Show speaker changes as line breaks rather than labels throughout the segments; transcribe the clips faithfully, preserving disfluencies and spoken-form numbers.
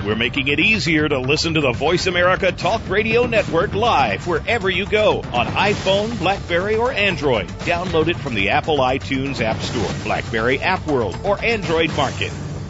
We're making it easier to listen to the Voice America Talk Radio Network live wherever you go on iPhone, BlackBerry, or Android. Download it from the Apple iTunes App Store, BlackBerry App World, or Android Market.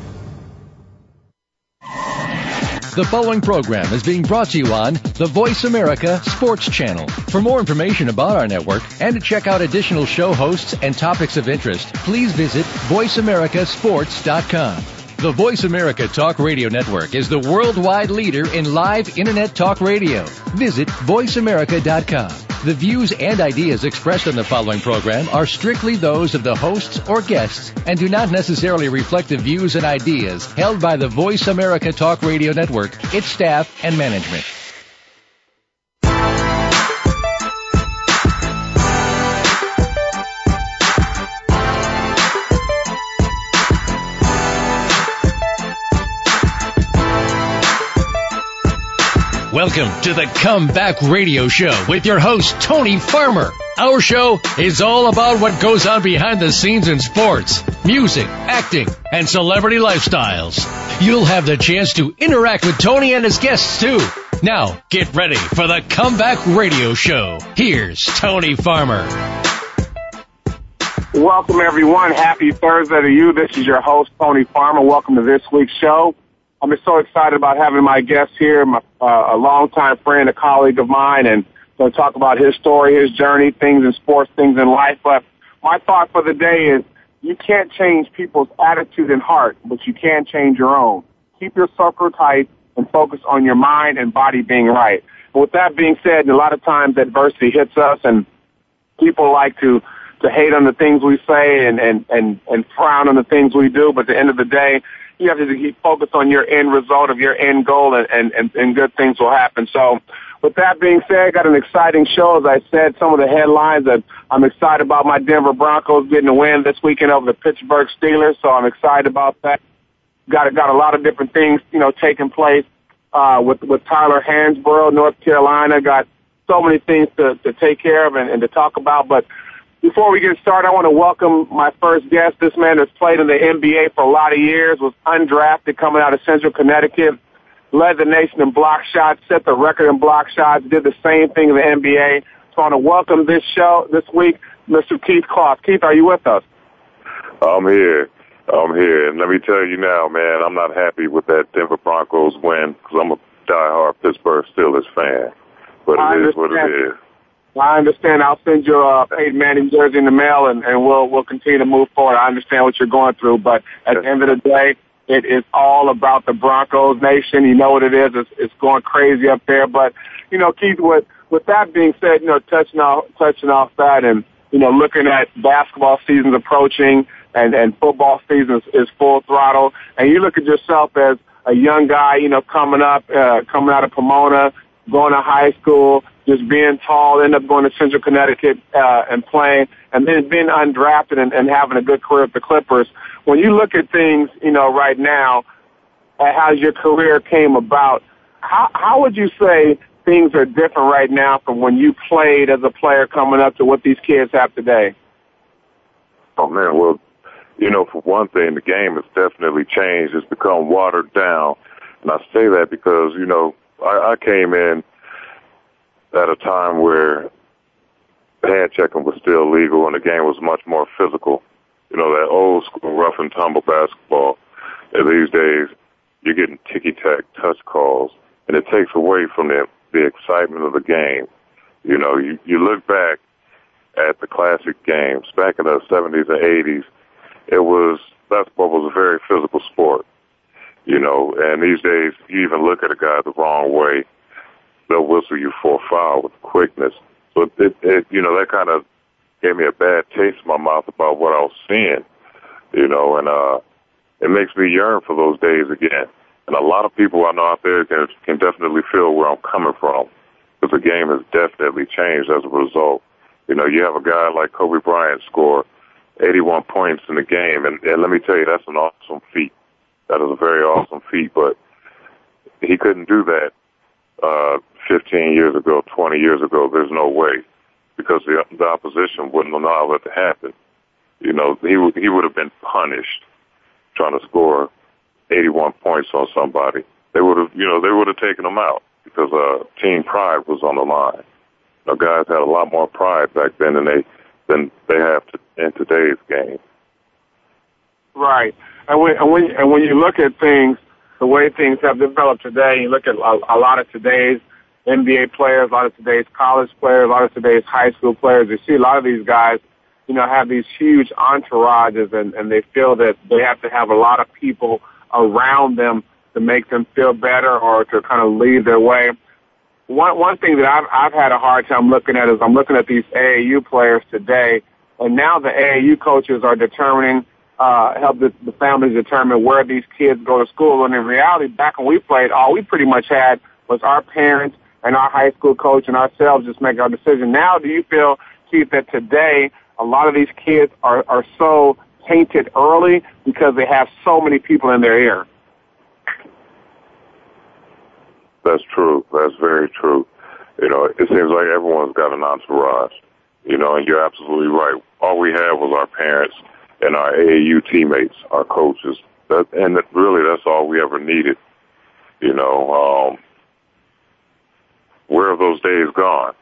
The following program is being brought to you on the Voice America Sports Channel. For more information about our network and to check out additional show hosts and topics of interest, please visit voice america sports dot com. The Voice America Talk Radio Network is the worldwide leader in live Internet talk radio. Visit voice america dot com. The views and ideas expressed on the following program are strictly those of the hosts or guests and do not necessarily reflect the views and ideas held by the Voice America Talk Radio Network, its staff, and management. Welcome to the Comeback Radio Show with your host, Tony Farmer. Our show is all about what goes on behind the scenes in sports, music, acting, and celebrity lifestyles. You'll have the chance to interact with Tony and his guests, too. Now, get ready for the Comeback Radio Show. Here's Tony Farmer.
Welcome, everyone. Happy Thursday to you. This is your host, Tony Farmer. Welcome to this week's show. I'm just so excited about having my guest here, my, uh, a longtime friend, a colleague of mine, and going to talk about his story, his journey, things in sports, things in life. But my thought for the day is you can't change people's attitude and heart, but you can change your own. Keep your circle tight and focus on your mind and body being right. But with that being said, a lot of times adversity hits us, and people like to, to hate on the things we say and, and, and, and frown on the things we do. But at the end of the day, you have to keep focused on your end result of your end goal, and, and, and, and good things will happen. So with that being said, I got an exciting show. As I said, some of the headlines that I'm excited about my Denver Broncos getting a win this weekend over the Pittsburgh Steelers. So I'm excited about that. Got, got a lot of different things, you know, taking place, uh, with, with Tyler Hansborough, North Carolina. Got so many things to, to take care of and, and to talk about. But before we get started, I want to welcome my first guest. This man has played in the N B A for a lot of years, was undrafted coming out of Central Connecticut, led the nation in block shots, set the record in block shots, did the same thing in the N B A. So I want to welcome this show this week, Mister Keith Clough. Keith, are you with us?
I'm here. I'm here. And let me tell you now, man, I'm not happy with that Denver Broncos win because I'm a diehard Pittsburgh Steelers fan. But it is what it is.
I understand. I'll send you a Peyton Manning jersey in the mail, and, and we'll we'll continue to move forward. I understand what you're going through, but at the end of the day, it is all about the Broncos nation. You know what it is. It's, it's going crazy up there. But, you know, Keith, with, with that being said, you know, touching off, touching off that and, you know, looking at basketball seasons approaching and, and football season is, is full throttle, and you look at yourself as a young guy, you know, coming up, uh, coming out of Pomona, going to high school, just being tall, end up going to Central Connecticut uh, and playing, and then being undrafted and, and having a good career at the Clippers. When you look at things, you know, right now, at how your career came about, how, how would you say things are different right now from when you played as a player coming up to what these kids have today?
Oh, man, well, you know, for one thing, the game has definitely changed. It's become watered down. And I say that because, you know, I, I came in at a time where hand checking was still legal and the game was much more physical. You know, that old school rough and tumble basketball. And these days, you're getting ticky-tack touch calls, and it takes away from the, the excitement of the game. You know, you, you look back at the classic games back in the seventies and eighties, it was, basketball was a very physical sport. You know, and these days, you even look at a guy the wrong way, they'll whistle you for a foul with quickness. So, it, it, you know, that kind of gave me a bad taste in my mouth about what I was seeing, you know, and uh, it makes me yearn for those days again. And a lot of people I know out there can, can definitely feel where I'm coming from because the game has definitely changed as a result. You know, you have a guy like Kobe Bryant score eighty-one points in the game, and, and let me tell you, that's an awesome feat. That is a very awesome feat, but he couldn't do that uh, fifteen years ago, twenty years ago. There's no way, because the, the opposition wouldn't allow it to happen. You know, he would he would have been punished trying to score eighty-one points on somebody. they would have, you know, they would have taken them out because uh, team pride was on the line. You know, guys had a lot more pride back then than they than they have to, in today's game.
Right, and when and when and when you look at things, the way things have developed today, you look at a, a lot of today's N B A players, a lot of today's college players, a lot of today's high school players. You see a lot of these guys, you know, have these huge entourages, and, and they feel that they have to have a lot of people around them to make them feel better or to kind of lead their way. One one thing that I've I've had a hard time looking at is I'm looking at these A A U players today, and now the A A U coaches are determining, uh, help the, the families determine where these kids go to school. And in reality, back when we played, all we pretty much had was our parents and our high school coach and ourselves just make our decision. Now, do you feel, Keith, that today a lot of these kids are, are so tainted early because they have so many people in their ear?
That's true. That's very true. You know, it seems like everyone's got an entourage, you know, and you're absolutely right. All we had was our parents and our A A U teammates, our coaches. That, and that really, that's all we ever needed. You know, um, where have those days gone?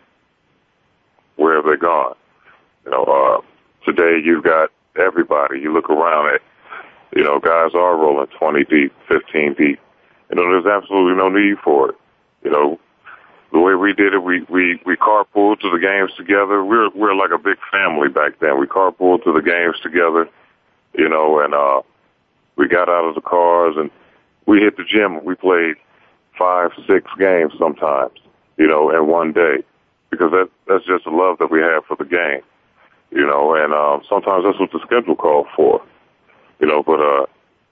Where have they gone? You know, uh, today you've got everybody. You look around at, you know, guys are rolling twenty deep, fifteen deep. You know, there's absolutely no need for it. You know, the way we did it, we, we, we carpooled to the games together. We were, we were like a big family back then. We carpooled to the games together, you know, and, uh, we got out of the cars and we hit the gym. We played five, six games sometimes, you know, in one day, because that, that's just the love that we have for the game, you know, and, um, sometimes that's what the schedule called for, you know, but, uh,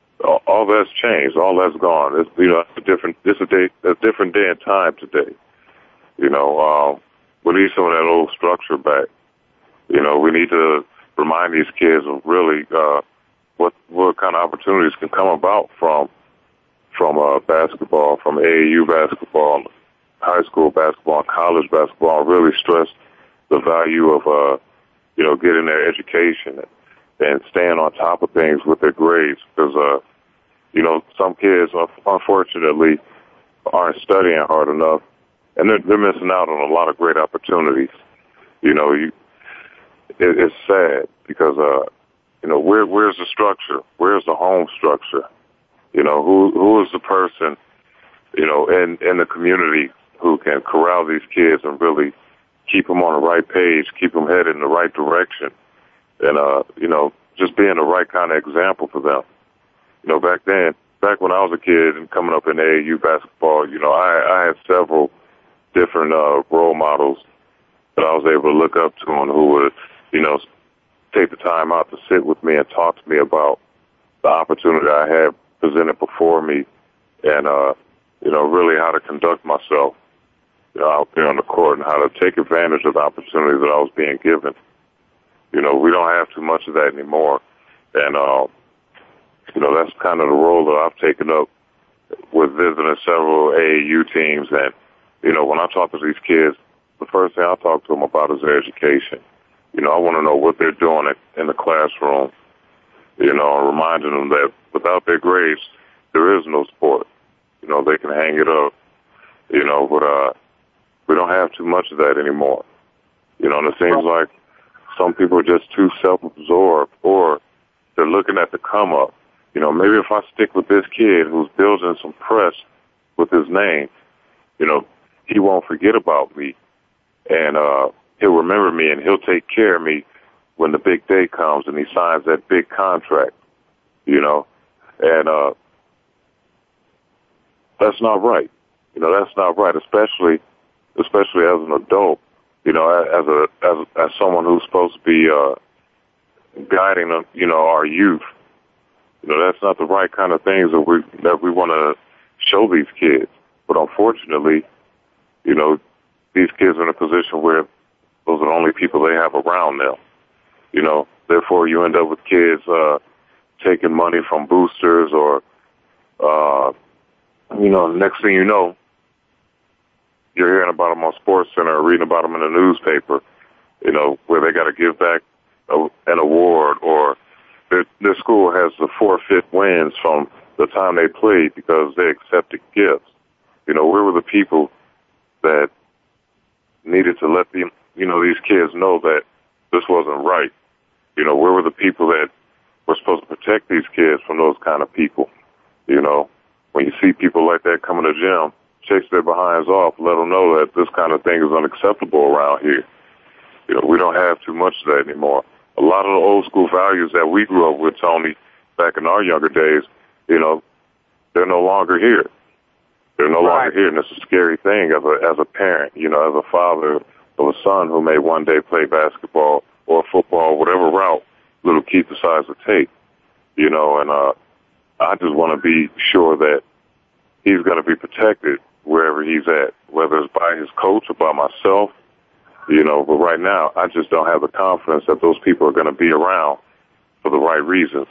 all that's changed. All that's gone. It's, you know, it's a different, it's a day, a different day and time today. You know, um, we need some of that old structure back. You know, we need to remind these kids of really, uh, what, what kind of opportunities can come about from, from, uh, basketball, from A A U basketball, high school basketball, college basketball, really stress the value of, uh, you know, getting their education and staying on top of things with their grades, because, uh, you know, some kids, unfortunately, aren't studying hard enough, and they're, they're missing out on a lot of great opportunities. You know, you, it, it's sad because, uh, you know, where, where's the structure? Where's the home structure? You know, who who is the person, you know, in, in the community who can corral these kids and really keep them on the right page, keep them headed in the right direction, and, uh, you know, just being the right kind of example for them. You know, back then, back when I was a kid and coming up in A A U basketball, you know, I, I had several different uh, role models that I was able to look up to and who would, you know, take the time out to sit with me and talk to me about the opportunity I had presented before me and, uh, you know, really how to conduct myself, you know, out there on the court and how to take advantage of the opportunities that I was being given. You know, we don't have too much of that anymore. And, uh, you know, that's kind of the role that I've taken up with visiting several A A U teams. And, you know, when I talk to these kids, the first thing I talk to them about is their education. You know, I want to know what they're doing in the classroom, you know, reminding them that without their grades, there is no sport. You know, they can hang it up, you know, but uh, we don't have too much of that anymore. You know, and it seems like some people are just too self-absorbed, or they're looking at the come up. You know, maybe if I stick with this kid who's building some press with his name, you know, he won't forget about me, and uh, he'll remember me, and he'll take care of me when the big day comes and he signs that big contract, you know. And uh, that's not right. You know, that's not right, especially especially as an adult. You know, as a as as someone who's supposed to be uh, guiding, uh, you know, our youth. You know, that's not the right kind of things that we that we want to show these kids. But unfortunately, you know, these kids are in a position where those are the only people they have around them. You know, therefore you end up with kids uh, taking money from boosters, or, uh, you know, next thing you know, you're hearing about them on SportsCenter or reading about them in the newspaper, you know, where they got to give back a, an award, or their, their school has the forfeit wins from the time they played because they accepted gifts. You know, where were the people that needed to let them, you know, these kids know that this wasn't right? You know, where were the people that were supposed to protect these kids from those kind of people? You know, when you see people like that come in the gym, chase their behinds off, let them know that this kind of thing is unacceptable around here. You know, we don't have too much of that anymore. A lot of the old school values that we grew up with, Tony, back in our younger days, you know, they're no longer here. They're no
right.
longer here, and it's a scary thing as a as a parent, you know, as a father of a son who may one day play basketball or football, whatever route little Keith decides to take, you know, and uh, I just want to be sure that he's going to be protected wherever he's at, whether it's by his coach or by myself, you know, but right now I just don't have the confidence that those people are going to be around for the right reasons.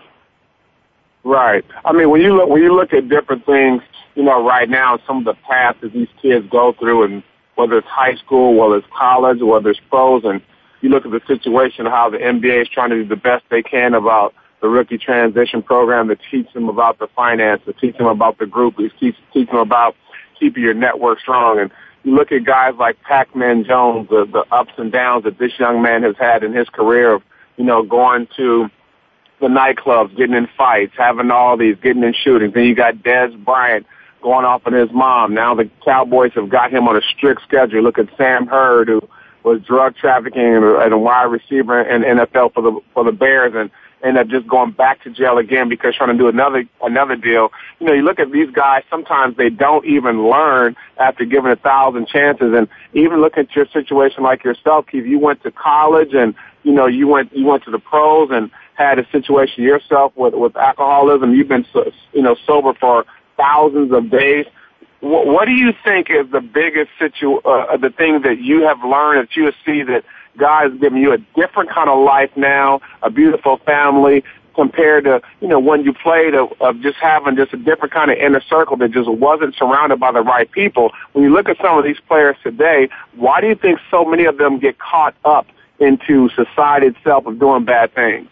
Right. I mean, when you look when you look at different things, you know, right now, some of the paths that these kids go through, and whether it's high school, whether it's college, whether it's pros, and you look at the situation, how the N B A is trying to do the best they can about the rookie transition program to teach them about the finance, to teach them about the group, to teach, teach them about keeping your network strong. And you look at guys like Pac-Man Jones, the, the ups and downs that this young man has had in his career of, you know, going to the nightclubs, getting in fights, having all these, getting in shootings. Then you got Dez Bryant going off on his mom. Now the Cowboys have got him on a strict schedule. Look at Sam Hurd, who was drug trafficking and a, and a wide receiver in N F L for the for the Bears, and ended up just going back to jail again because trying to do another another deal. You know, you look at these guys, sometimes they don't even learn after given a thousand chances. And even look at your situation like yourself, Keith, you went to college and, you know, you went you went to the pros and had a situation yourself with, with alcoholism. You've been, so, you know, sober for thousands of days. What, what do you think is the biggest situ, uh, the thing that you have learned that you see that God has given you a different kind of life now, a beautiful family, compared to, you know, when you played of, of just having just a different kind of inner circle that just wasn't surrounded by the right people? When you look at some of these players today, why do you think so many of them get caught up into society itself of doing bad things?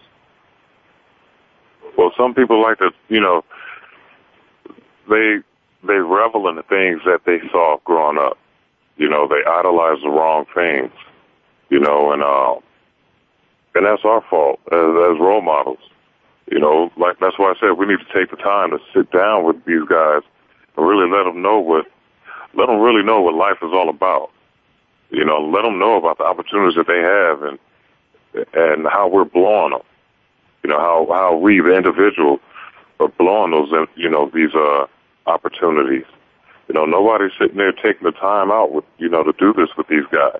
Well, some people like to, you know, they they revel in the things that they saw growing up. You know, they idolize the wrong things. You know, and uh, and that's our fault as, as role models. You know, like that's why I said we need to take the time to sit down with these guys and really let them know what, let them really know what life is all about. You know, let them know about the opportunities that they have and and how we're blowing them. You know, how how we, the individual, are blowing those, you know, these uh, opportunities. You know, nobody's sitting there taking the time out with, you know, to do this with these guys.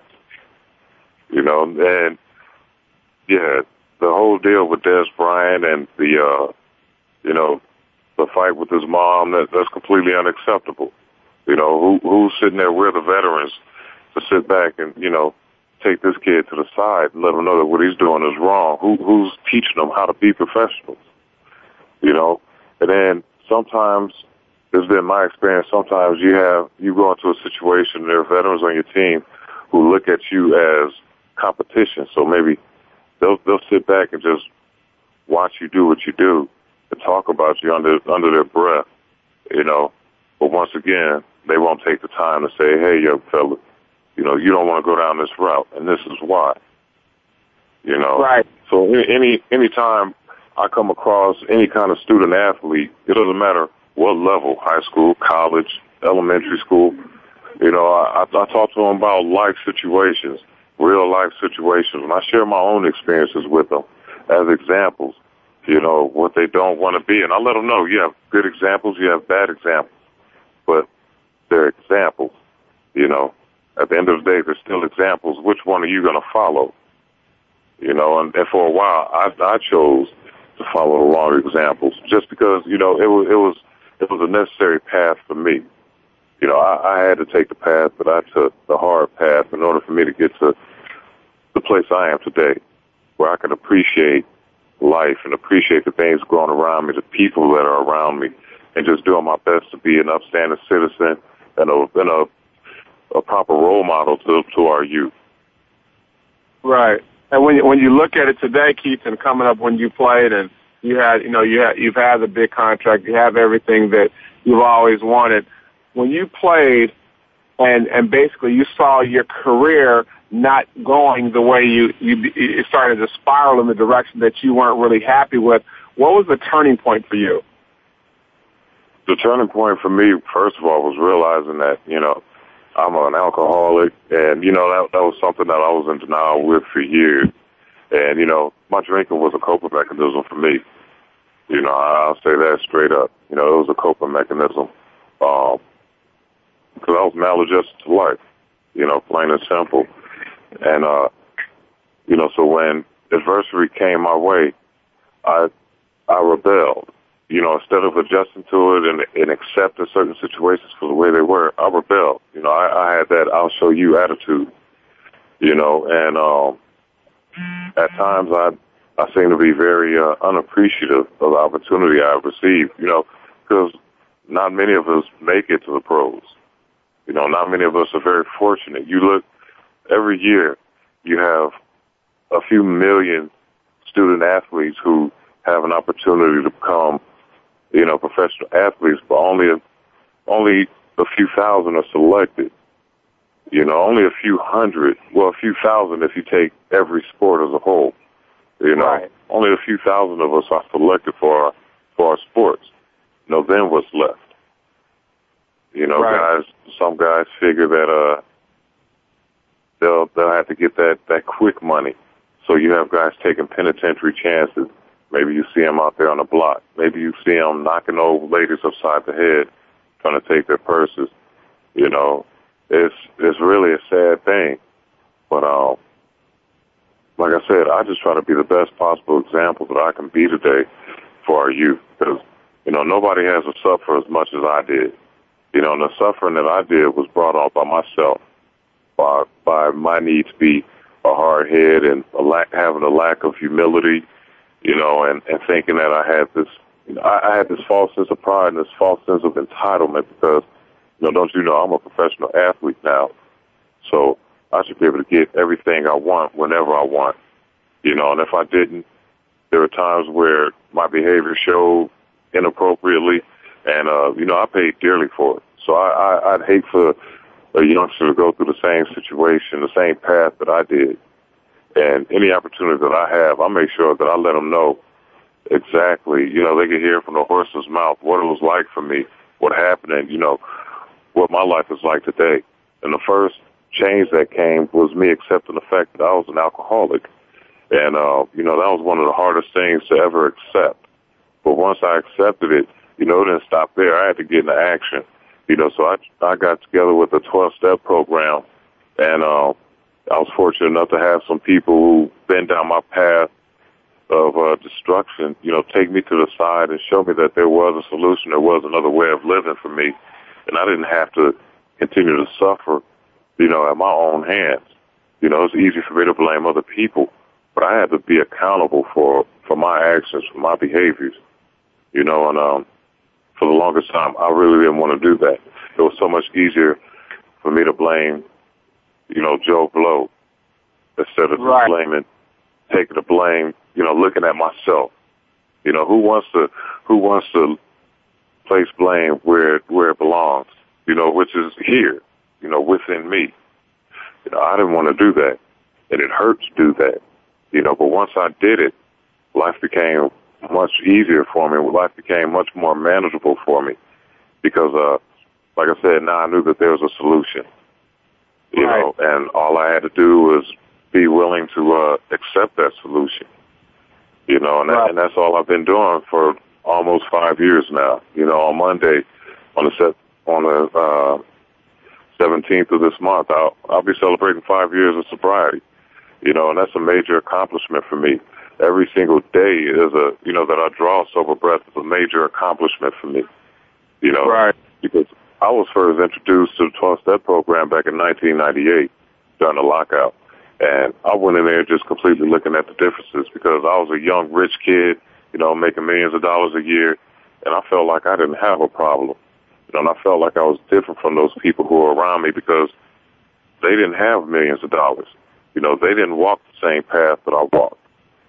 You know, and yeah, the whole deal with Dez Bryant and the, uh, you know, the fight with his mom, that, that's completely unacceptable. You know, who who's sitting there? We're the veterans to sit back and, you know, take this kid to the side and let him know that what he's doing is wrong. Who who's teaching them how to be professionals? You know, and then sometimes, it's been my experience, sometimes you have, you go into a situation, there are veterans on your team who look at you as competition. So maybe they'll they'll sit back and just watch you do what you do and talk about you under under their breath, you know. But once again, they won't take the time to say, "Hey, young fella, you know, you don't want to go down this route, and this is why." You know.
Right.
So any any time I come across any kind of student athlete, it doesn't matter what level, high school, college, elementary school. You know, I, I talk to them about life situations, real life situations, and I share my own experiences with them as examples, you know, what they don't want to be. And I let them know, you have good examples, you have bad examples, but they're examples, you know. At the end of the day, they're still examples. Which one are you going to follow? You know, and, and for a while, I, I chose to follow the wrong examples just because, you know, it was, it was, it was a necessary path for me. You know, I, I had to take the path, but I took the hard path in order for me to get to the place I am today, where I can appreciate life and appreciate the things going around me, the people that are around me, and just doing my best to be an upstanding citizen and a, and a, a proper role model to, to our youth.
Right. And when you, when you look at it today, Keith, and coming up when you played and You had, you know, you had, you've had the big contract. You have everything that you've always wanted. When you played and, and basically you saw your career not going the way you, you, it started to spiral in the direction that you weren't really happy with, what was the turning point for you?
The turning point for me, first of all, was realizing that, you know, I'm an alcoholic, and, you know, that, that was something that I was in denial with for years. And, you know, my drinking was a coping mechanism for me. You know, I'll say that straight up. You know, it was a coping mechanism um, because I was maladjusted to life, you know, plain and simple. And, uh, you know, so when adversity came my way, I I rebelled. You know, instead of adjusting to it and, and accepting certain situations for the way they were, I rebelled. You know, I, I had that I'll show you attitude, you know, and um, at times I I seem to be very uh, unappreciative of the opportunity I've received, you know, because not many of us make it to the pros. You know, not many of us are very fortunate. You look, every year you have a few million student athletes who have an opportunity to become, you know, professional athletes, but only a, only a few thousand are selected. You know, only a few hundred, well, a few thousand if you take every sport as a whole. You know,
right.
Only a few thousand of us are selected for our, for our sports. You know, then what's left? You know, right. guys, some guys figure that uh, they'll they'll have to get that, that quick money. So you have guys taking penitentiary chances. Maybe you see them out there on the block. Maybe you see them knocking old ladies upside the head, trying to take their purses. You know, it's it's really a sad thing. But um, like I said, I just try to be the best possible example that I can be today for our youth. Because, you know, nobody has to suffer as much as I did. You know, and the suffering that I did was brought on by myself, by, by my need to be a hard head and a lack, having a lack of humility, you know, and, and thinking that I had this, you know, I, I had this false sense of pride and this false sense of entitlement because, you know, don't you know, I'm a professional athlete now. So I should be able to get everything I want whenever I want, you know, and if I didn't, there were times where my behavior showed inappropriately, and, uh, you know, I paid dearly for it. So I, I, I'd hate for a youngster to go through the same situation, the same path that I did. And any opportunity that I have, I make sure that I let them know exactly, you know, they can hear from the horse's mouth what it was like for me, what happened, and, you know, what my life is like today. And the first change that came was me accepting the fact that I was an alcoholic. And, uh, you know, that was one of the hardest things to ever accept. But once I accepted it, you know, it didn't stop there. I had to get into action. You know, so I, I got together with a twelve-step program, and uh, I was fortunate enough to have some people who've been down my path of uh, destruction, you know, take me to the side and show me that there was a solution, there was another way of living for me, and I didn't have to continue to suffer, you know, at my own hands. You know, it's easy for me to blame other people, but I had to be accountable for, for my actions, for my behaviors, you know, and um, for the longest time, I really didn't want to do that. It was so much easier for me to blame, you know, Joe Blow instead of
right.
blaming, taking the blame, you know, looking at myself. You know, who wants to, who wants to place blame where, where it belongs, you know, which is here, you know, within me. You know, I didn't want to do that, and it hurt to do that, you know, but once I did it, life became much easier for me. Life became much more manageable for me because, uh, like I said, now I knew that there was a solution, you
right.
know, and all I had to do was be willing to uh, accept that solution, you know, and, right. that, and that's all I've been doing for almost five years now. You know, on Monday, on the set, on the uh, seventeenth of this month, I'll, I'll be celebrating five years of sobriety, you know, and that's a major accomplishment for me. Every single day is a, you know, that I draw sober breath is a major accomplishment for me, you know,
right.
because I was first introduced to the twelve-step program back in nineteen ninety-eight during the lockout. And I went in there just completely looking at the differences because I was a young, rich kid, you know, making millions of dollars a year, and I felt like I didn't have a problem. You know, and I felt like I was different from those people who were around me because they didn't have millions of dollars. You know, they didn't walk the same path that I walked.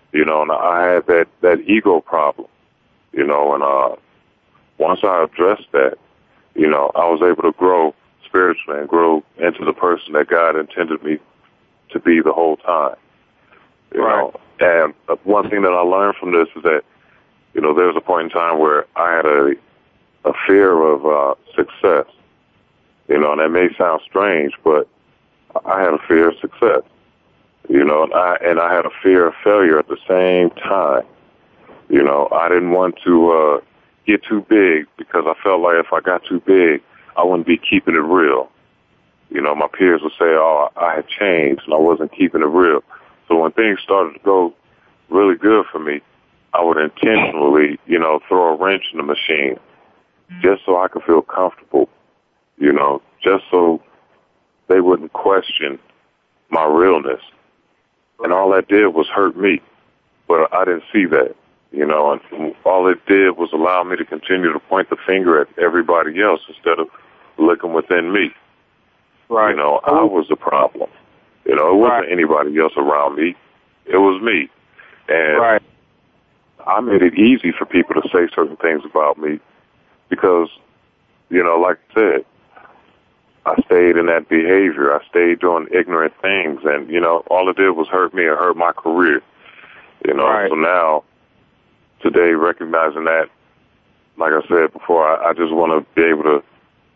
you know, and I had that, that ego problem, you know, and uh, once I addressed that, you know, I was able to grow spiritually and grow into the person that God intended me to be the whole time. You
right.
know, and one thing that I learned from this is that, you know, there was a point in time where I had a, a fear of uh, success. You know, and that may sound strange, but I had a fear of success. You know, and I, and I had a fear of failure at the same time. You know, I didn't want to uh, get too big because I felt like if I got too big, I wouldn't be keeping it real. You know, my peers would say, oh, I had changed and I wasn't keeping it real. So when things started to go really good for me, I would intentionally, you know, throw a wrench in the machine just so I could feel comfortable, you know, just so they wouldn't question my realness. And all that did was hurt me, but I didn't see that, you know, and all it did was allow me to continue to point the finger at everybody else instead of looking within me.
Right.
You know, I was the problem. You know, it wasn't
right.
anybody else around me. It was me. And
right.
I made it easy for people to say certain things about me because, you know, like I said, I stayed in that behavior. I stayed doing ignorant things. And, you know, all it did was hurt me and hurt my career. You know,
right.
so now, today, recognizing that, like I said before, I, I just want to be able to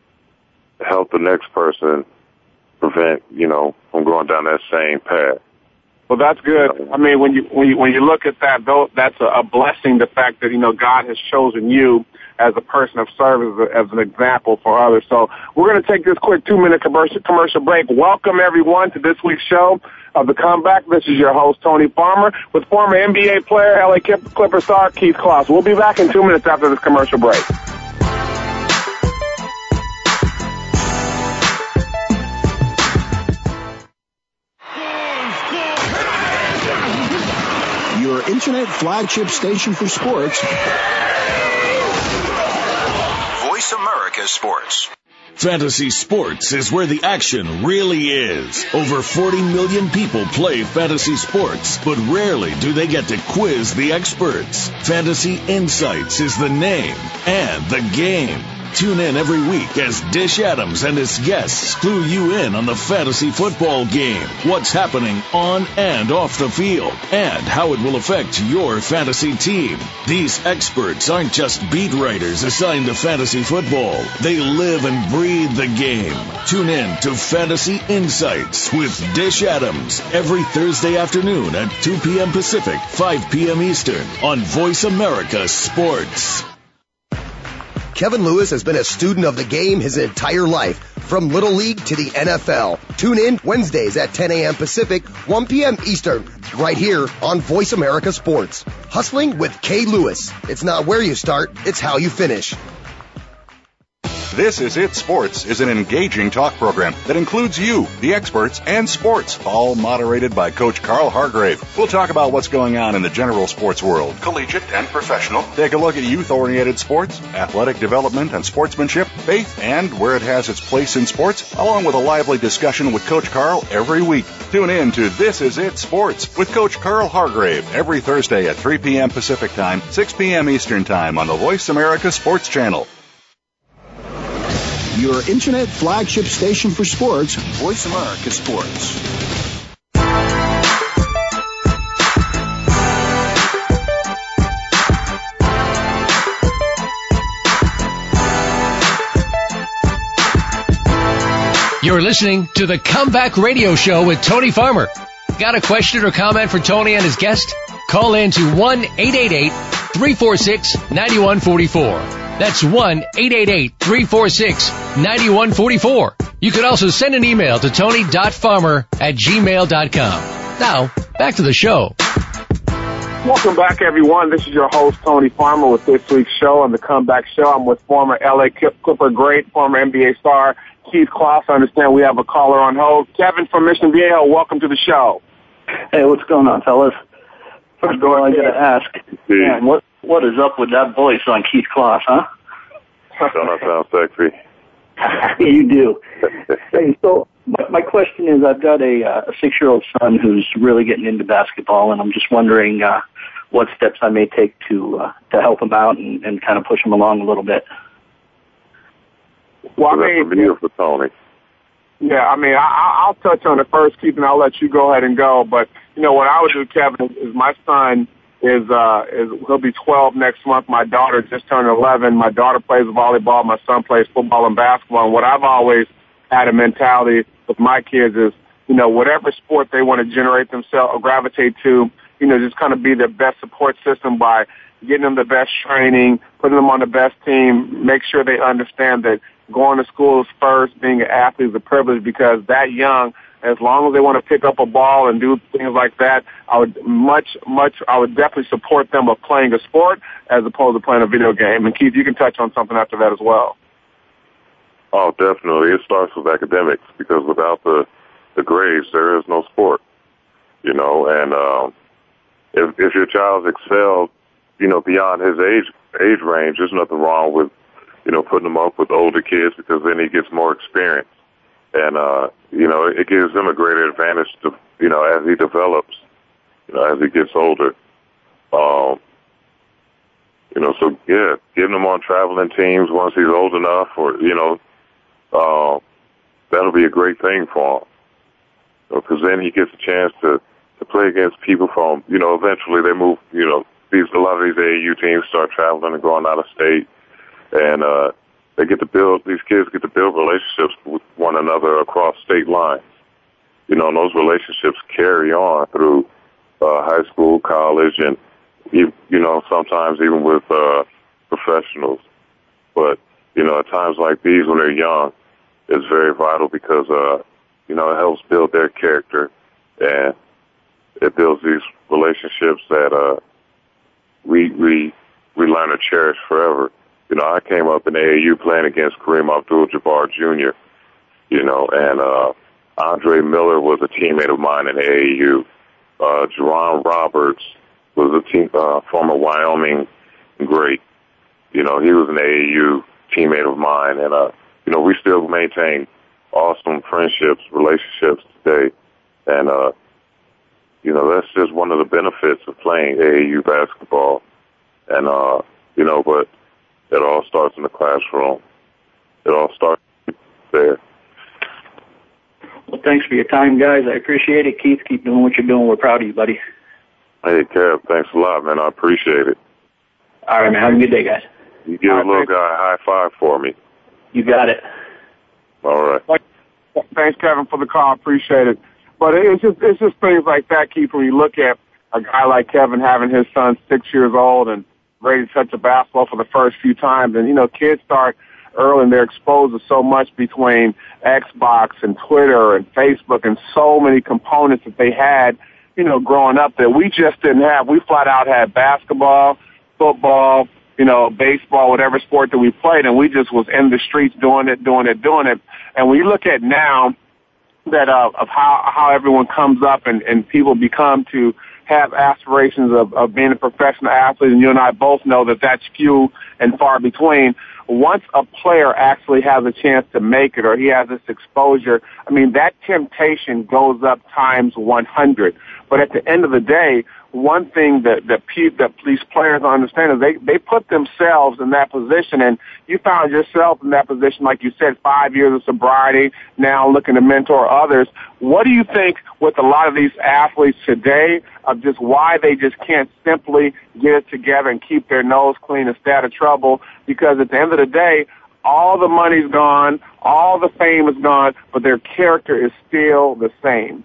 help the next person prevent, you know, from going down that same path.
Well, that's good. I mean, when you when you when you look at that, though, that's a, a blessing. The fact that you know God has chosen you as a person of service as an example for others. So we're going to take this quick two-minute commercial commercial break. Welcome everyone to this week's show of The Comeback. This is your host Tony Farmer with former N B A player, L A Clippers star Keith Kloss. We'll be back in two minutes after this commercial break.
Your internet flagship station for sports.
Voice America Sports.
Fantasy sports is where the action really is. Over forty million people play fantasy sports, but rarely do they get to quiz the experts. Fantasy Insights is the name and the game. Tune in every week as Dish Adams and his guests clue you in on the fantasy football game, what's happening on and off the field, and how it will affect your fantasy team. These experts aren't just beat writers assigned to fantasy football. They live and breathe the game. Tune in to Fantasy Insights with Dish Adams every Thursday afternoon at two p.m. Pacific, five p.m. Eastern on Voice America Sports.
Kevin Lewis has been a student of the game his entire life, from Little League to the N F L. Tune in Wednesdays at ten a.m. Pacific, one p.m. Eastern, right here on Voice America Sports. Hustling with K. Lewis. It's not where you start, it's how you finish.
This Is It Sports is an engaging talk program that includes you, the experts, and sports, all moderated by Coach Carl Hargrave. We'll talk about what's going on in the general sports world, collegiate and professional. Take a look at youth-oriented sports, athletic development and sportsmanship, faith, and where it has its place in sports, along with a lively discussion with Coach Carl every week. Tune in to This Is It Sports with Coach Carl Hargrave every Thursday at three p.m. Pacific Time, six p.m. Eastern Time on the Voice America Sports Channel.
Your internet flagship station for sports, Voice America Sports.
You're listening to the Comeback Radio Show with Tony Farmer. Got a question or comment for Tony and his guest? Call in to one eight eight eight, three four six, nine one four four. That's one eight eight eight, three four six, nine one four four. You can also send an email to tony dot farmer at gmail dot com. Now, back to the show.
Welcome back, everyone. This is your host, Tony Farmer, with this week's show on The Comeback Show. I'm with former L A Clipper great, former N B A star, Keith Kloss. I understand we have a caller on hold. Kevin from Mission Viejo, welcome to the show.
Hey, what's going on, fellas? First of all, I got to ask, man, what what is up with that voice on Keith Kloss, huh?
Don't that sound sexy?
You do. Hey, so My, my question is, I've got a, uh, a six-year-old son who's really getting into basketball, and I'm just wondering uh, what steps I may take to uh, to help him out and, and kind of push him along a little bit.
Well, I mean,
for me or for Tony?
Yeah, I mean, I, I'll touch on it first, Keith, and I'll let you go ahead and go. But you know, what I would do, Kevin, is my son is uh is he'll be twelve next month. My daughter just turned eleven. My daughter plays volleyball. My son plays football and basketball. And what I've always had a mentality with my kids is, you know, whatever sport they want to generate themselves or gravitate to, you know, just kind of be their best support system by getting them the best training, putting them on the best team, make sure they understand that going to school is first, being an athlete is a privilege, because that young, as long as they want to pick up a ball and do things like that, I would much, much, I would definitely support them of playing a sport as opposed to playing a video game. And Keith, you can touch on something after that as well.
Oh, definitely. It starts with academics, because without the, the grades, there is no sport, you know, and um, if, if your child's excelled, you know, beyond his age age range, there's nothing wrong with, you know, putting him up with older kids, because then he gets more experience. And, uh, you know, it gives him a greater advantage to, you know, as he develops, you know, as he gets older. Um, you know, so, yeah, getting him on traveling teams once he's old enough, or, you know, uh, that'll be a great thing for him. Because then he gets a chance to, to play against people from, you know, eventually they move, you know, these a lot of these A A U teams start traveling and going out of state. And uh, they get to build, these kids get to build relationships with one another across state lines. You know, and those relationships carry on through uh, high school, college, and, you, you know, sometimes even with uh, professionals. But, you know, at times like these when they're young, it's very vital, because, uh, you know, it helps build their character, and it builds these relationships that uh, we, we, we learn to cherish forever. You know, I came up in A A U playing against Kareem Abdul-Jabbar Junior, you know, and uh, Andre Miller was a teammate of mine in A A U. Uh, Jerron Roberts was a team, uh, former Wyoming great. You know, he was an A A U teammate of mine, and, uh, you know, we still maintain awesome friendships, relationships today. And, uh, you know, that's just one of the benefits of playing A A U basketball. And, uh, you know, but it all starts in the classroom. It all starts there.
Well, thanks for your time, guys. I appreciate it. Keith, keep doing what you're doing. We're proud of you, buddy.
Hey, Kev, thanks a lot, man. I appreciate it.
All right, man. Have a good day, guys.
You give a little guy a high five for me.
You got it.
All right.
Thanks, Kevin, for the call. Appreciate it. But it's just it's just things like that, Keith, when you look at a guy like Kevin having his son six years old and ready to touch a basketball for the first few times. And, you know, kids start early and they're exposed to so much between Xbox and Twitter and Facebook and so many components that they had, you know, growing up that we just didn't have. We flat out had basketball, football, you know, baseball, whatever sport that we played, and we just was in the streets doing it, doing it, doing it. And when you look at now that uh, of how how everyone comes up and, and people become to have aspirations of, of being a professional athlete, and you and I both know that that's few and far between. Once a player actually has a chance to make it or he has this exposure, I mean, that temptation goes up times one hundred. But at the end of the day, one thing that, that, that these players understand is they, they put themselves in that position, and you found yourself in that position, like you said, five years of sobriety, now looking to mentor others. What do you think with a lot of these athletes today of just why they just can't simply get it together and keep their nose clean and stay out of trouble? Because at the end of the day, all the money's gone, all the fame is gone, but their character is still the same.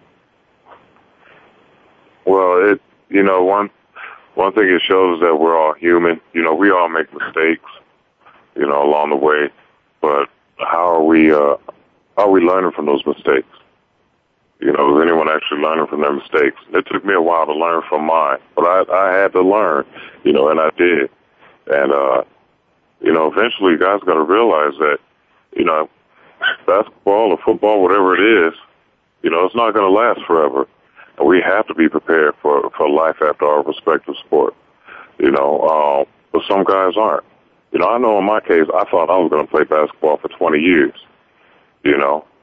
Well, it, you know, one one thing it shows is that we're all human. You know, we all make mistakes, you know, along the way. But how are we, uh, how are we learning from those mistakes? You know, is anyone actually learning from their mistakes? It took me a while to learn from mine, but I, I had to learn, you know, and I did. And, uh, you know, eventually guys got to realize that, you know, basketball or football, whatever it is, you know, it's not going to last forever. And we have to be prepared for, for life after our respective sport, you know, uh, but some guys aren't. You know, I know in my case, I thought I was going to play basketball for twenty years, you know.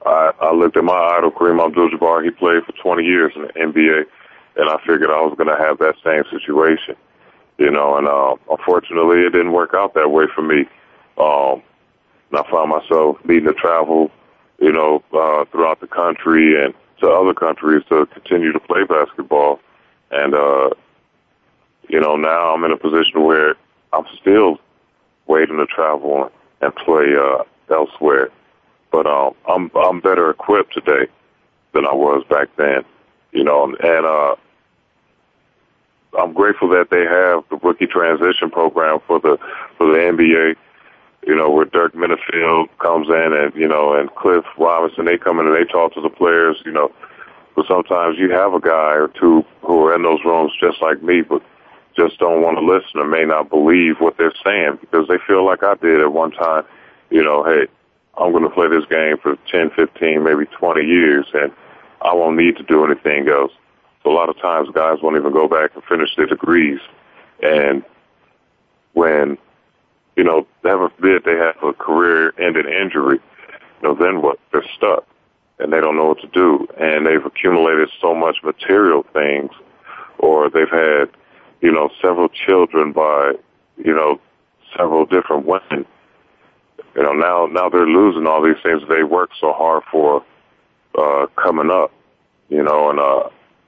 I, I looked at my idol, Kareem Abdul-Jabbar. He played for twenty years in the N B A, and I figured I was going to have that same situation, you know, and uh, unfortunately it didn't work out that way for me. Um, and I found myself needing to travel, you know, uh, throughout the country and to other countries to continue to play basketball. And, uh, you know, now I'm in a position where I'm still waiting to travel and play uh, elsewhere. But um, I'm I'm better equipped today than I was back then, you know. And uh, I'm grateful that they have the rookie transition program for the for the N B A. You know, where Dirk Minifield comes in and you know, and Cliff Robinson, they come in and they talk to the players. You know, but sometimes you have a guy or two who are in those rooms just like me, but just don't want to listen or may not believe what they're saying because they feel like I did at one time. You know, hey, I'm going to play this game for ten, fifteen, maybe twenty years, and I won't need to do anything else. So a lot of times guys won't even go back and finish their degrees. And when, you know, heaven forbid they have a career-ending injury, you know, then what? They're stuck, and they don't know what to do. And they've accumulated so much material things, or they've had, you know, several children by, you know, several different women. You know, now now they're losing all these things they worked so hard for uh, coming up, you know, and uh,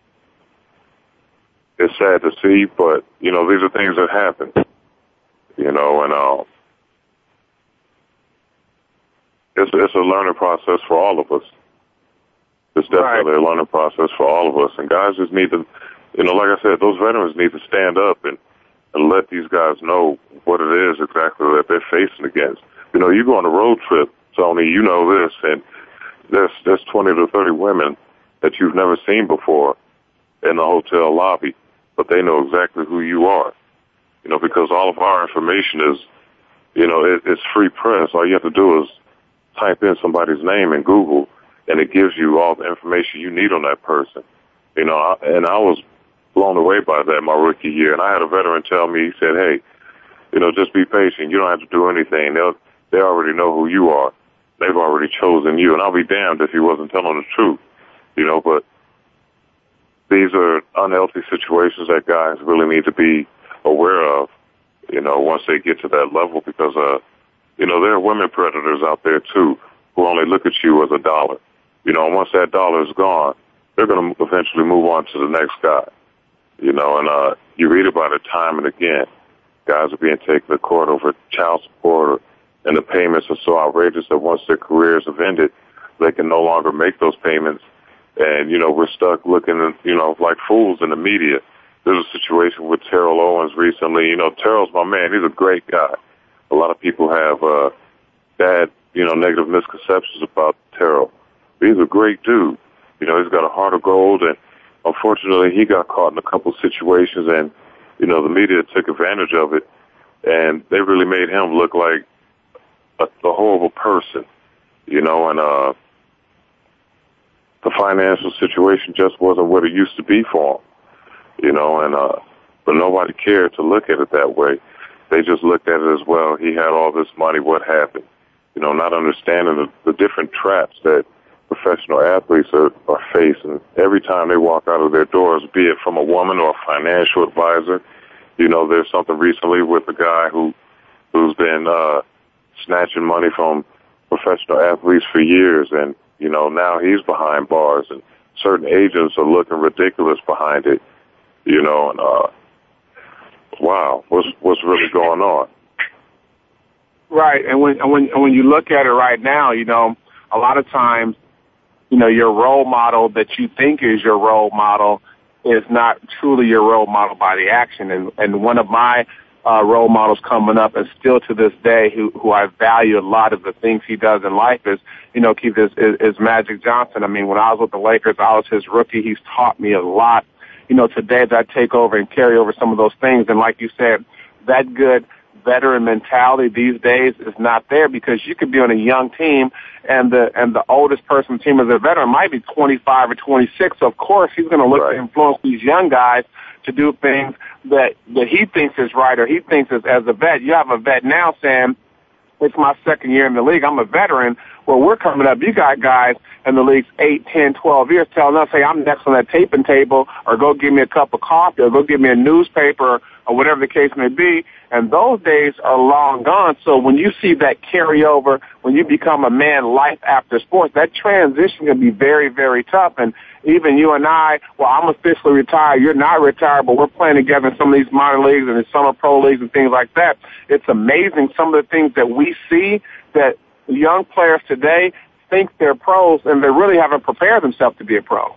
it's sad to see, but, you know, these are things that happen, you know, and uh, it's, it's a learning process for all of us. It's definitely right. a learning process for all of us, and guys just need to, you know, like I said, those veterans need to stand up and, and let these guys know what it is exactly that they're facing against. You know, you go on a road trip, Tony, you know this, and there's there's twenty to thirty women that you've never seen before in the hotel lobby, but they know exactly who you are. You know, because all of our information is, you know, it, it's free press. All you have to do is type in somebody's name in Google, and it gives you all the information you need on that person. You know, I, and I was blown away by that my rookie year, and I had a veteran tell me, he said, hey, you know, just be patient. You don't have to do anything. They'll They already know who you are. They've already chosen you. And I'll be damned if he wasn't telling the truth, you know, but these are unhealthy situations that guys really need to be aware of, you know, once they get to that level because, uh, you know, there are women predators out there, too, who only look at you as a dollar. You know, and once that dollar is gone, they're going to eventually move on to the next guy, you know, and uh, you read about it time and again. Guys are being taken to court over child support or and the payments are so outrageous that once their careers have ended, they can no longer make those payments. And, you know, we're stuck looking, you know, like fools in the media. There's a situation with Terrell Owens recently. You know, Terrell's my man. He's a great guy. A lot of people have uh, bad, you know, negative misconceptions about Terrell. But he's a great dude. You know, he's got a heart of gold. And unfortunately, he got caught in a couple of situations. And, you know, the media took advantage of it. And they really made him look like a, a horrible person, you know, and uh, the financial situation just wasn't what it used to be for him, you know, and uh, but nobody cared to look at it that way. They just looked at it as, well, he had all this money, what happened? You know, not understanding the, the different traps that professional athletes are, are facing every time they walk out of their doors, be it from a woman or a financial advisor. You know, there's something recently with a guy who, who's been uh, snatching money from professional athletes for years, and, you know, now he's behind bars, and certain agents are looking ridiculous behind it, you know, and, uh, wow, what's, what's really going on?
Right, and when, and when, and when you look at it right now, you know, a lot of times, you know, your role model that you think is your role model is not truly your role model by the action, and, and one of my Uh, role models coming up, and still to this day, who who I value a lot of the things he does in life is, you know, keep this is, is Magic Johnson. I mean, when I was with the Lakers, I was his rookie. He's taught me a lot. You know, today that I take over and carry over some of those things, and like you said, that good veteran mentality these days is not there because you could be on a young team, and the and the oldest person on the team as a veteran might be twenty-five or twenty-six. So of course, he's going to look right. to influence these young guys to do things that, that he thinks is right or he thinks is as a vet. You have a vet now saying, It's my second year in the league. I'm a veteran. Well, we're coming up. You got guys in the leagues eight, ten, twelve years telling us, hey, I'm next on that taping table, or go give me a cup of coffee, or go give me a newspaper, or whatever the case may be. And those days are long gone. So when you see that carryover, when you become a man life after sports, that transition can be very, very tough. And even you and I, well, I'm officially retired. You're not retired, but we're playing together in some of these minor leagues and in summer pro leagues and things like that. It's amazing some of the things that we see that young players today think they're pros, and they really haven't prepared themselves to be a pro.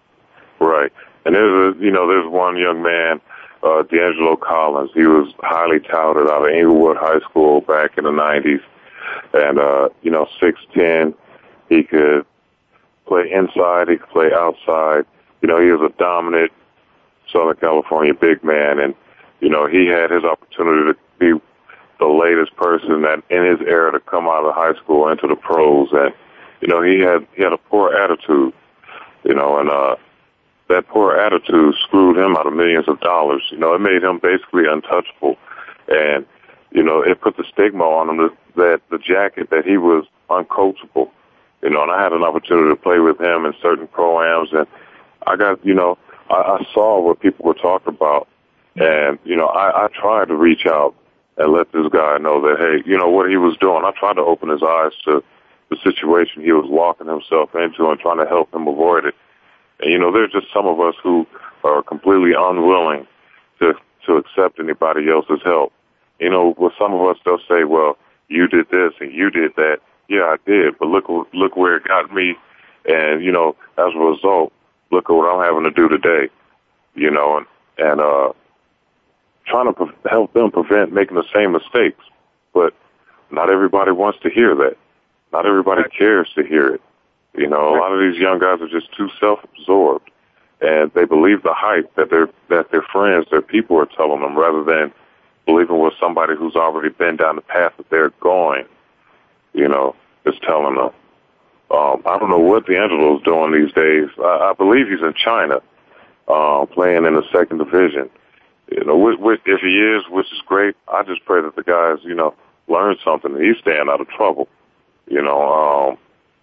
Right. And there's a, you know, there's one young man, uh, D'Angelo Collins. He was highly touted out of Inglewood High School back in the nineties. And, uh, you know, six ten, he could play inside, he could play outside. You know, he was a dominant Southern California big man, and, you know, he had his opportunity to be the latest person that in his era to come out of high school into the pros. And, you know, he had, he had a poor attitude, you know, and, uh, that poor attitude screwed him out of millions of dollars. You know, it made him basically untouchable. And, you know, it put the stigma on him that, that the jacket that he was uncoachable. You know, and I had an opportunity to play with him in certain pro-ams, and I got, you know, I, I saw what people were talking about. And, you know, I, I tried to reach out and let this guy know that, hey, you know, what he was doing. I tried to open his eyes to the situation he was walking himself into and trying to help him avoid it. And, you know, there's just some of us who are completely unwilling to to accept anybody else's help. You know, with some of us, they'll say, well, you did this and you did that. Yeah, I did, but look look where it got me. And, you know, as a result, look at what I'm having to do today, you know, and, and uh, trying to pre- help them prevent making the same mistakes. But not everybody wants to hear that. Not everybody cares to hear it. You know, a lot of these young guys are just too self-absorbed, and they believe the hype that their that their friends, their people are telling them, rather than believing what somebody who's already been down the path that they're going, you know, is telling them. Um, I don't know what D'Angelo's doing these days. I, I believe he's in China, uh, playing in the second division. You know, which, which, if he is, which is great, I just pray that the guys, you know, learn something. He's staying out of trouble. You know, um,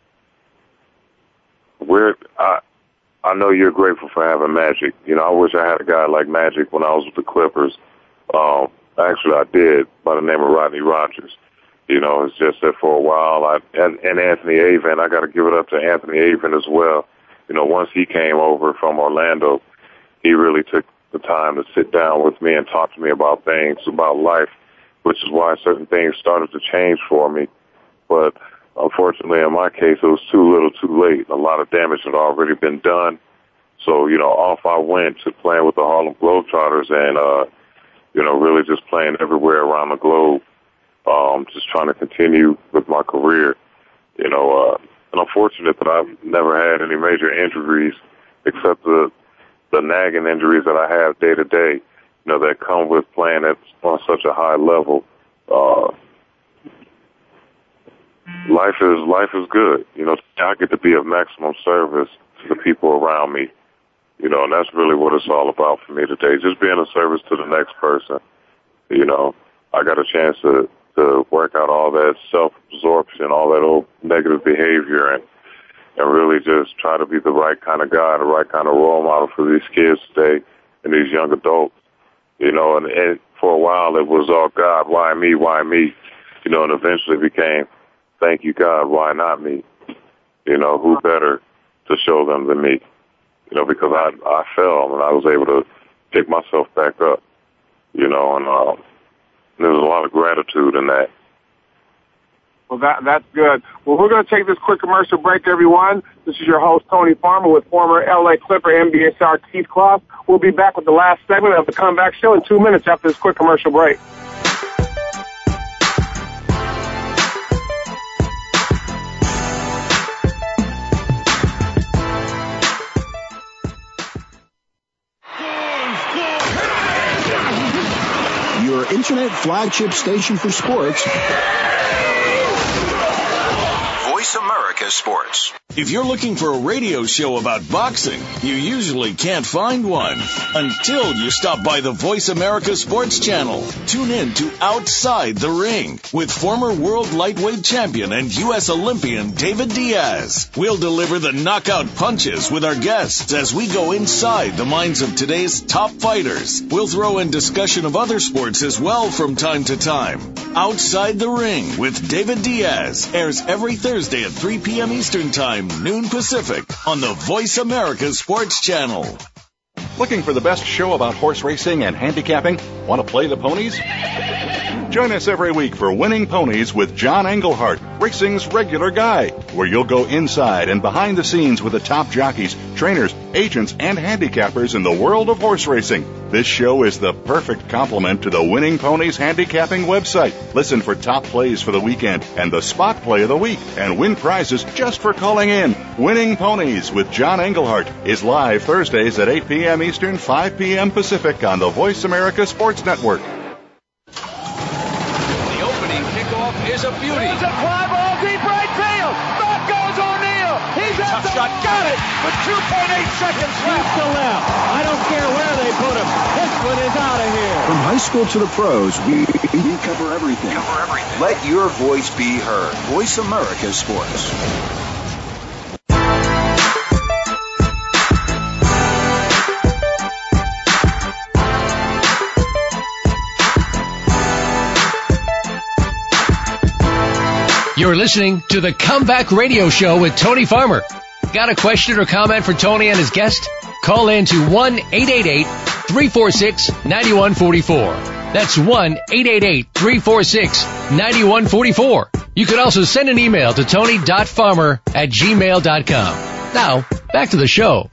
We're, I, I know you're grateful for having Magic. You know, I wish I had a guy like Magic when I was with the Clippers. Um, actually, I did, by the name of Rodney Rogers. You know, it's just that for a while, I and, and Anthony Avin, I got to give it up to Anthony Avin as well. You know, once he came over from Orlando, he really took the time to sit down with me and talk to me about things, about life, which is why certain things started to change for me. But unfortunately, in my case, it was too little too late. A lot of damage had already been done. So, you know, off I went to playing with the Harlem Globetrotters and, uh, you know, really just playing everywhere around the globe, um, just trying to continue with my career. You know, uh, and I'm fortunate that I've never had any major injuries except the, the nagging injuries that I have day to day, you know, that come with playing at on such a high level. Uh, Life is life is good. You know, I get to be of maximum service to the people around me. You know, and that's really what it's all about for me today, just being of service to the next person. You know, I got a chance to, to work out all that self-absorption, all that old negative behavior, and, and really just try to be the right kind of guy, the right kind of role model for these kids today and these young adults. You know, and, and for a while it was, oh, God, why me, why me? You know, and eventually it became, thank you, God, why not me? You know, who better to show them than me? You know, because I I fell and I was able to pick myself back up, you know, and um, there's a lot of gratitude in that.
Well, that that's good. Well, we're going to take this quick commercial break, everyone. This is your host, Tony Farmer, with former L A Clipper N B A star Keith Closs. We'll be back with the last segment of the Comeback Show in two minutes after this quick commercial break.
Your internet flagship station for sports.
Voice Voice America Sports.
If you're looking for a radio show about boxing, you usually can't find one until you stop by the Voice America Sports Channel. Tune in to Outside the Ring with former world lightweight champion and U S Olympian David Diaz. We'll deliver the knockout punches with our guests as we go inside the minds of today's top fighters. We'll throw in discussion of other sports as well from time to time. Outside the Ring with David Diaz airs every Thursday at three p.m. Eastern Time, noon Pacific, on the Voice America Sports Channel.
Looking for the best show about horse racing and handicapping? Want to play the ponies? Join us every week for Winning Ponies with John Englehart, racing's regular guy, where you'll go inside and behind the scenes with the top jockeys, trainers, agents, and handicappers in the world of horse racing. This show is the perfect complement to the Winning Ponies handicapping website. Listen for top plays for the weekend and the spot play of the week, and win prizes just for calling in. Winning Ponies with John Englehart is live Thursdays at eight p.m. Eastern, five p.m. Pacific on the Voice America Sports Network.
Is a beauty. There's a fly ball deep right field. Back goes O'Neill. He's at the shot. Got it with two point eight seconds left.
To left. I don't care where they put him. This one is out of here.
From high school to the pros, we, we cover everything.
Cover everything. Let your voice be heard. Voice America Sports.
You're listening to the Comeback Radio Show with Tony Farmer. Got a question or comment for Tony and his guest? Call in to one eight eight eight, three four six, nine one four four. That's one eight eight eight, three four six, nine one four four. You can also send an email to tony dot farmer at gmail dot com. Now, back to the show.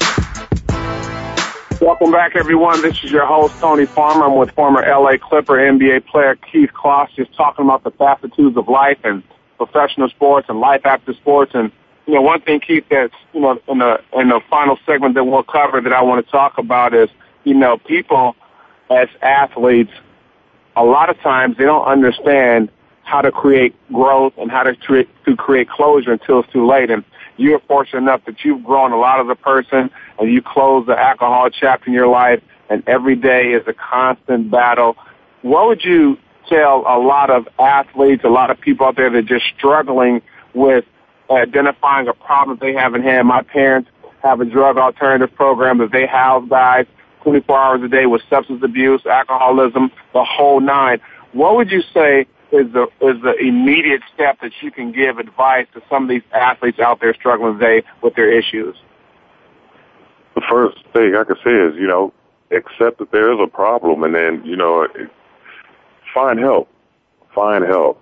Welcome back, everyone. This is your host, Tony Farmer. I'm with former L A Clipper N B A player Keith Kloss, just talking about the vicissitudes of life and professional sports and life after sports. And, you know, one thing, Keith, that's, you know, in the, in the final segment that we'll cover that I want to talk about is, you know, people as athletes, a lot of times they don't understand how to create growth and how to create, to create closure until it's too late. And you're fortunate enough that you've grown a lot as a person and you close the alcohol chapter in your life, and every day is a constant battle. What would you tell a lot of athletes, a lot of people out there that are just struggling with identifying a problem that they haven't had? My parents have a drug alternative program that they house guys twenty-four hours a day with substance abuse, alcoholism, the whole nine. What would you say is the is the immediate step that you can give advice to some of these athletes out there struggling today with their issues?
The first thing I can say is, you know, accept that there is a problem, and then, you know, find help. Find help.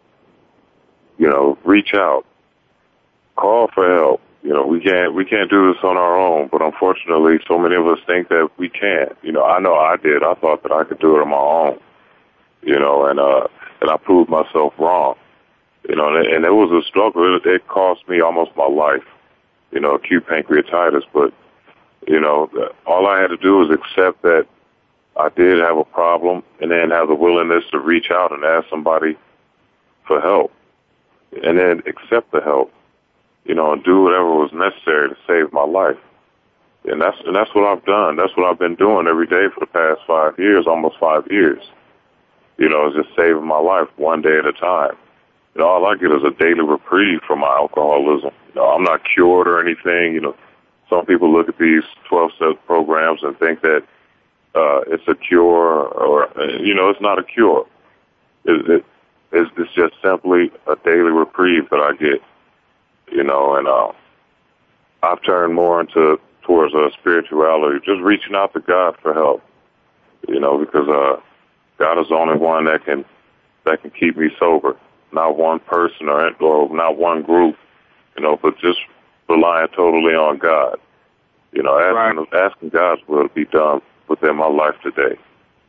You know, reach out. Call for help. You know, we can't we can't do this on our own, but unfortunately, so many of us think that we can't. You know, I know I did. I thought that I could do it on my own. You know, and uh, and I proved myself wrong. You know, and, and it was a struggle. It, it cost me almost my life. You know, acute pancreatitis. But you know, all I had to do was accept that I did have a problem, and then have the willingness to reach out and ask somebody for help, and then accept the help. You know, and do whatever was necessary to save my life. And that's and that's what I've done. That's what I've been doing every day for the past five years, almost five years. You know, it's just saving my life one day at a time. You know, all I get is a daily reprieve from my alcoholism. You know, I'm not cured or anything. You know, some people look at these twelve-step programs and think that uh, it's a cure, or, you know, it's not a cure. It, it, it's, it's just simply a daily reprieve that I get. You know, and uh, I've turned more into towards uh, spirituality, just reaching out to God for help. You know, because uh, God is the only one that can that can keep me sober. Not one person or or not one group. You know, but just relying totally on God. You know, asking right. asking God's will to be done within my life today.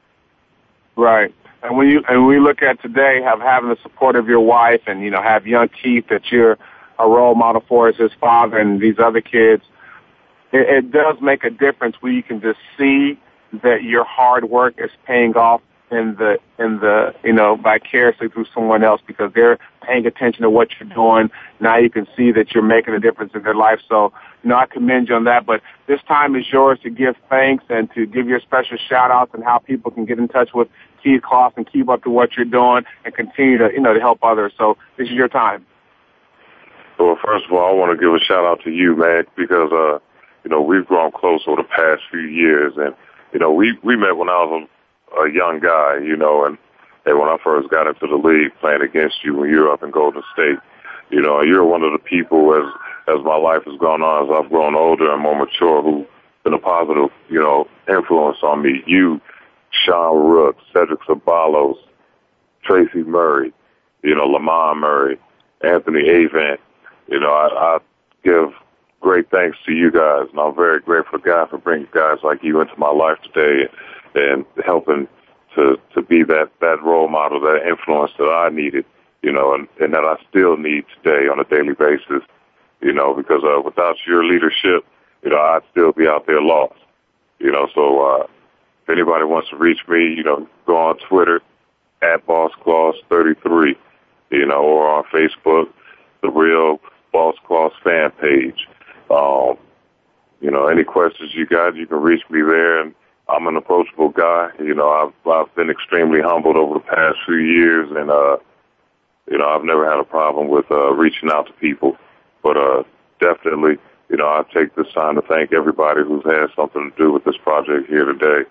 Right. And when you and we look at today, have having the support of your wife, and you know, have young Keith that you're a role model for as his father and these other kids, it, it does make a difference where you can just see that your hard work is paying off in the in the you know vicariously through someone else because they're paying attention to what you're doing. Now you can see that you're making a difference in their life. So, you know, I commend you on that. But this time is yours to give thanks and to give your special shout-outs and how people can get in touch with Keith Closs and keep up to what you're doing and continue to, you know, to help others. So this is your time.
Well, first of all, I want to give a shout-out to you, man, because, uh, you know, we've grown close over the past few years. And, you know, we, we met when I was a, a young guy, you know, and, and when I first got into the league playing against you when you were up in Golden State. You know, you're one of the people as as my life has gone on, as I've grown older and more mature, who've been a positive, you know, influence on me. You, Sean Rook, Cedric Ceballos, Tracy Murray, you know, Lamont Murray, Anthony Avant. You know, I, I give great thanks to you guys, and I'm very grateful to God for bringing guys like you into my life today and, and helping to to be that, that role model, that influence that I needed, you know, and, and that I still need today on a daily basis, you know, because uh, without your leadership, you know, I'd still be out there lost, you know. So uh, if anybody wants to reach me, you know, go on Twitter, at Boss Claus thirty-three, you know, or on Facebook, the real Boss Claus fan page. Um, you know, any questions you got, you can reach me there, and I'm an approachable guy. You know, I've, I've been extremely humbled over the past few years, and, uh, you know, I've never had a problem with uh, reaching out to people. But uh, definitely, you know, I take this time to thank everybody who's had something to do with this project here today.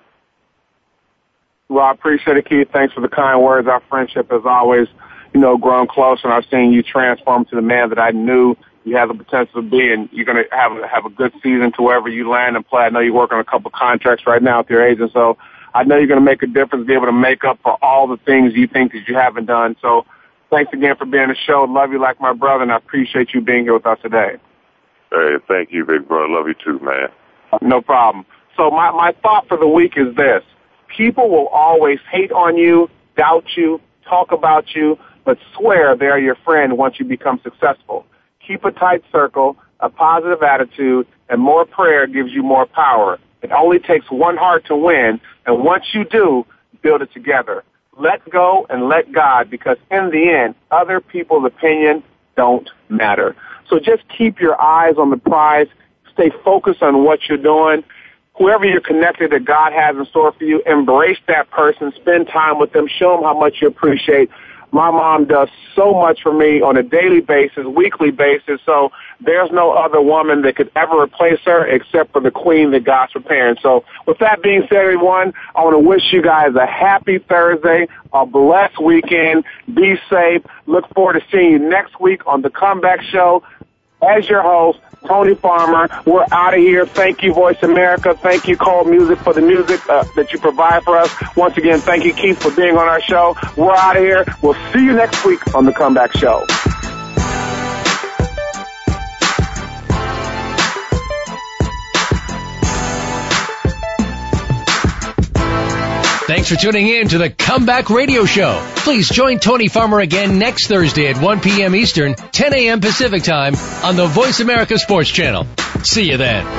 Well, I appreciate it, Keith. Thanks for the kind words. Our friendship has always, you know, grown close, and I've seen you transform to the man that I knew you have the potential to be, and you're going to have have a good season to wherever you land and play. I know you're working on a couple contracts right now with your agent, so I know you're going to make a difference, be able to make up for all the things you think that you haven't done. So thanks again for being on the show. Love you like my brother, and I appreciate you being here with us today.
Hey, thank you, big brother. Love you too, man.
No problem. So my, my thought for the week is this. People will always hate on you, doubt you, talk about you, but swear they're your friend once you become successful. Keep a tight circle, a positive attitude, and more prayer gives you more power. It only takes one heart to win, and once you do, build it together. Let go and let God, because in the end, other people's opinion don't matter. So just keep your eyes on the prize. Stay focused on what you're doing. Whoever you're connected that God has in store for you, embrace that person. Spend time with them. Show them how much you appreciate. My mom does so much for me on a daily basis, weekly basis, so there's no other woman that could ever replace her except for the queen that God's preparing. So with that being said, everyone, I want to wish you guys a happy Thursday, a blessed weekend. Be safe. Look forward to seeing you next week on The Comeback Show. As your host, Tony Farmer, we're out of here. Thank you, Voice America. Thank you, Cole Music, for the music uh, that you provide for us. Once again, thank you, Keith, for being on our show. We're out of here. We'll see you next week on The Comeback Show.
Thanks for tuning in to the Comeback Radio Show. Please join Tony Farmer again next Thursday at one p.m. Eastern, ten a.m. Pacific Time on the Voice America Sports Channel. See you then.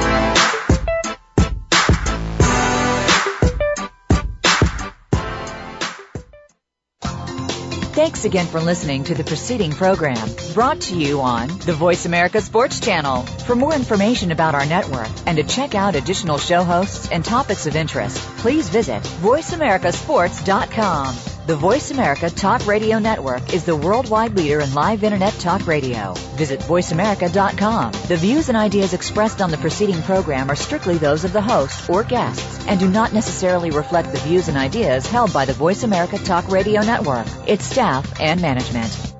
Thanks again for listening to the preceding program brought to you on the Voice America Sports Channel. For more information about our network and to check out additional show hosts and topics of interest, please visit voice america sports dot com. The Voice America Talk Radio Network is the worldwide leader in live Internet talk radio. Visit voice america dot com. The views and ideas expressed on the preceding program are strictly those of the host or guests and do not necessarily reflect the views and ideas held by the Voice America Talk Radio Network, its staff, and management.